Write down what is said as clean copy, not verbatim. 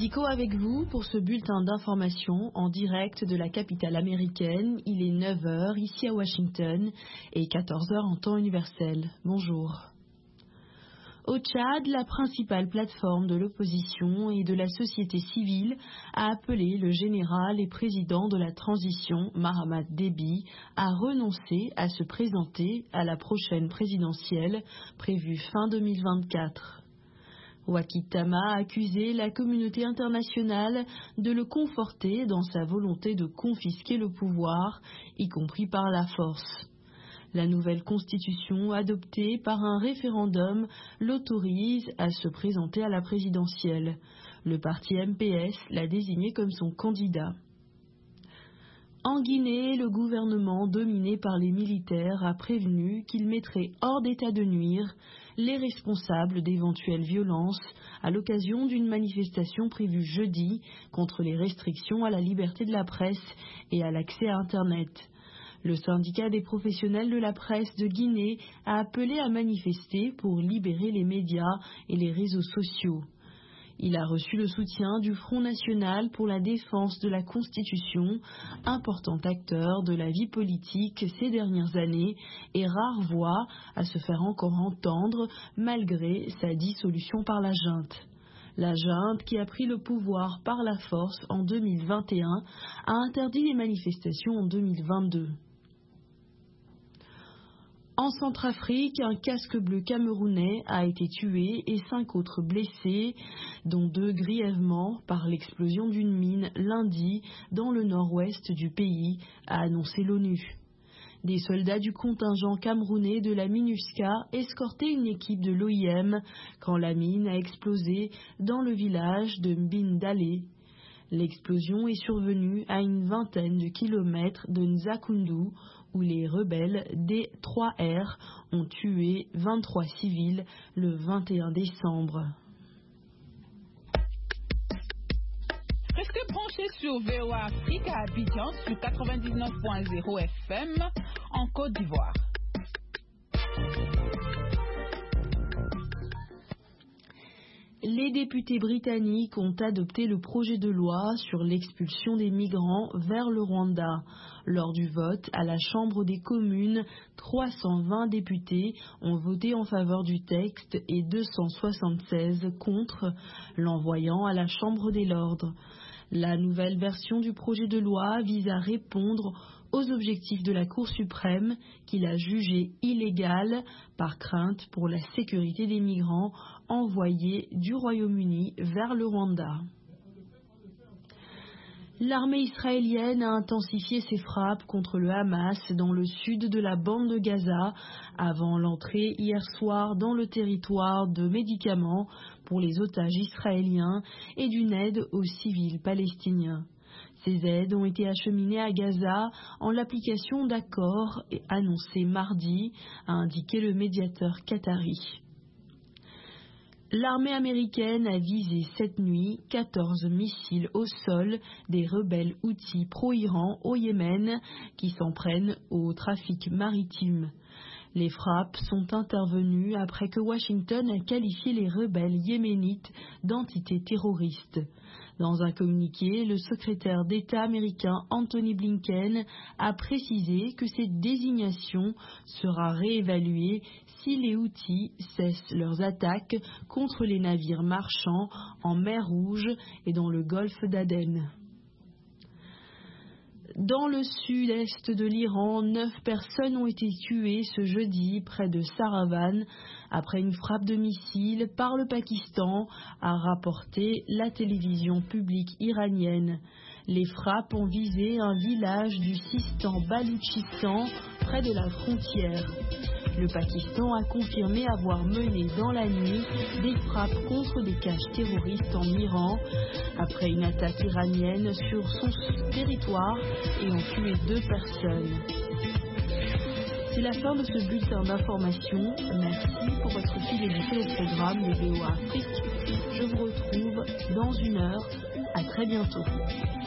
Dico avec vous pour ce bulletin d'information en direct de la capitale américaine. Il est 9 heures ici à Washington et 14 heures en temps universel. Bonjour. Au Tchad, la principale plateforme de l'opposition et de la société civile a appelé le général et président de la transition, Mahamat Déby, à renoncer à se présenter à la prochaine présidentielle prévue fin 2024. Wakil Tama a accusé la communauté internationale de le conforter dans sa volonté de confisquer le pouvoir, y compris par la force. La nouvelle constitution, adoptée par un référendum, l'autorise à se présenter à la présidentielle. Le parti MPS l'a désigné comme son candidat. En Guinée, le gouvernement dominé par les militaires a prévenu qu'il mettrait hors d'état de nuire les responsables d'éventuelles violences à l'occasion d'une manifestation prévue jeudi contre les restrictions à la liberté de la presse et à l'accès à Internet. Le syndicat des professionnels de la presse de Guinée a appelé à manifester pour libérer les médias et les réseaux sociaux. Il a reçu le soutien du Front National pour la défense de la Constitution, important acteur de la vie politique ces dernières années et rare voix à se faire encore entendre malgré sa dissolution par la junte. La junte, qui a pris le pouvoir par la force en 2021, a interdit les manifestations en 2022. En Centrafrique, un casque bleu camerounais a été tué et 5 autres blessés, dont 2 grièvement par l'explosion d'une mine lundi dans le nord-ouest du pays, a annoncé l'ONU. Des soldats du contingent camerounais de la MINUSCA escortaient une équipe de l'OIM quand la mine a explosé dans le village de Mbindalé. L'explosion est survenue à une vingtaine de kilomètres de Nzakoundou, où les rebelles des 3R ont tué 23 civils le 21 décembre. Restez branchés sur VOA Afrique à Abidjan sur 99.0 FM en Côte d'Ivoire. Les députés britanniques ont adopté le projet de loi sur l'expulsion des migrants vers le Rwanda. Lors du vote à la Chambre des communes, 320 députés ont voté en faveur du texte et 276 contre, l'envoyant à la Chambre des Lords. La nouvelle version du projet de loi vise à répondre aux objectifs de la Cour suprême qu'il a jugé illégal par crainte pour la sécurité des migrants envoyés du Royaume-Uni vers le Rwanda. L'armée israélienne a intensifié ses frappes contre le Hamas dans le sud de la bande de Gaza avant l'entrée hier soir dans le territoire de médicaments pour les otages israéliens et d'une aide aux civils palestiniens. Ces aides ont été acheminées à Gaza en l'application d'accords annoncés mardi, a indiqué le médiateur qatari. L'armée américaine a visé cette nuit 14 missiles au sol des rebelles houthis pro-Iran au Yémen qui s'en prennent au trafic maritime. Les frappes sont intervenues après que Washington a qualifié les rebelles yéménites d'entités terroristes. Dans un communiqué, le secrétaire d'État américain Anthony Blinken a précisé que cette désignation sera réévaluée si les Houthis cessent leurs attaques contre les navires marchands en mer Rouge et dans le golfe d'Aden. Dans le sud-est de l'Iran, 9 personnes ont été tuées ce jeudi près de Saravan après une frappe de missile par le Pakistan, a rapporté la télévision publique iranienne. Les frappes ont visé un village du Sistan-Baloutchistan près de la frontière. Le Pakistan a confirmé avoir mené dans la nuit des frappes contre des caches terroristes en Iran après une attaque iranienne sur son territoire ayant tué 2 personnes. C'est la fin de ce bulletin d'information. Merci pour votre fidélité au programme de VOA Afrique. Je vous retrouve dans 1 heure. À très bientôt.